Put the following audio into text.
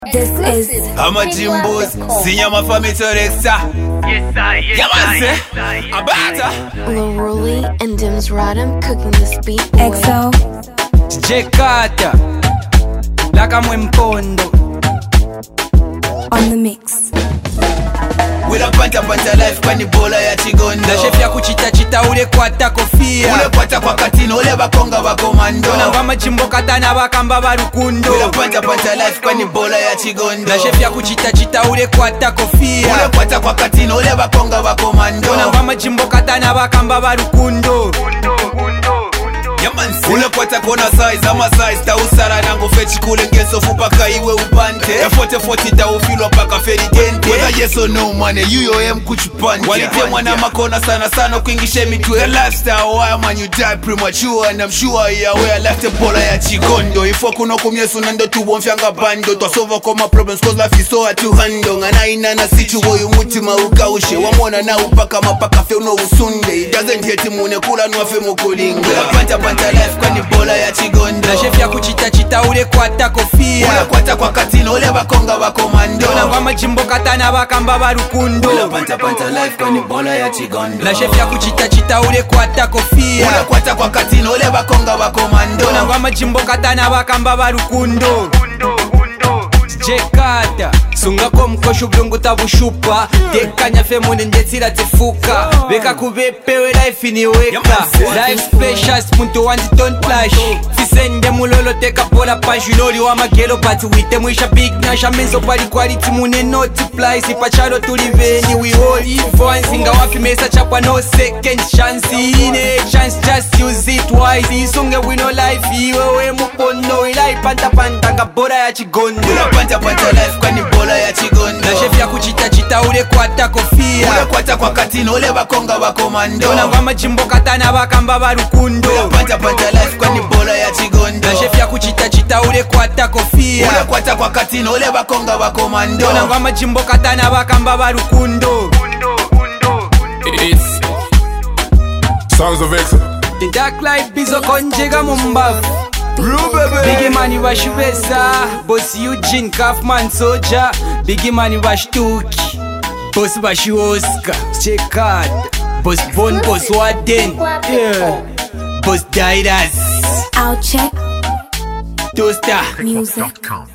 This is Amajimbos, Sinyama Famitorexa. Yes, I. Abata. Laruli and Dims Rodham cooking this beat. EXO Jekata Laka Mwempondo on the mix. Wila panta life kwani bola ya chigondo. Na chef ya kuchita ule kwata kofia. Ule kwata kwa katino ule bakonga bakomando. Na ngama jimbo katana bakamba barukundo. Wila panta life kwani bola ya chigondo. Na chef ya kuchita ule kwata kofia. Ule kwata kwa katino ule bakonga bakomando. Na ngama jimbo katana bakamba barukundo. Ule kwata kona size ama size ta usara nango fechi kule ngeso fupaka iwe upante ya 40 ta ufilwa paka feri dente whether yes or no money you yo em kuchupanja walitemwa na makona sana kuingishe mitu ya lifestyle why man you die premature and I'm sure ya where left the bola ya chigondo ifo kuno kumyesu nando tubomfyanga bando twasova koma problems cause life is so hard to handle ngana ina na situ woyu mutima ukaushe wamona na upaka mapaka fe uno usunde it doesn't hate mune kula nwafe mukulinga panta life kwani bola ya chigondo. Na chef ya kuchita ule kwata kofia. Ule kwata kwa katino ule bakonga bakomando. Na ngama jimbo katana bakamba barukundo. Ule panta life kwani bola ya chigondo. Na chef ya kuchita ule kwata kofia. Ule kwata kwa katino ule bakonga bakomando. Na ngama jimbo katana bakamba barukundo. Jekata sungako mkosho byongo tabushupa tekanya fe mune ndetsira tifuka beka kubepewe life ni weka life precious muntu wanzi don't flash fisende mulolo teka pola pajulori wa magelo but wite mwisha big nasha menzo pali quality mune multiply sipachalo tuliveni we all live once inga wafi mesa chapwa no second chance ine chance just use it wise isunge wino life iwewe mupono ilai panta ngabora ya chigondo panta life kwani bola ya chigondo. Na chef ya kuchita ule kwata kofia. Ule kwata kwa katino ule bakonga bakomando. Na ngama jimbo katana bakamba barukundo. Ule panta life kwani bola ya chigondo. Na chef ya kuchita ule kwata kofia. Ule kwata kwa katino ule bakonga bakomando. Na ngama jimbo katana bakamba barukundo. It's Songs of EXO. The dark life bizo konjega mumbavu. Biggie Money Bashibesa, Boss Eugene Kaufman Soldier, Biggie Money Bashtuki, Boss Bashi Oscar, Chekad, Boss Bon, Boss Warden, yeah, Boss Daidas, I'll check Toaster music.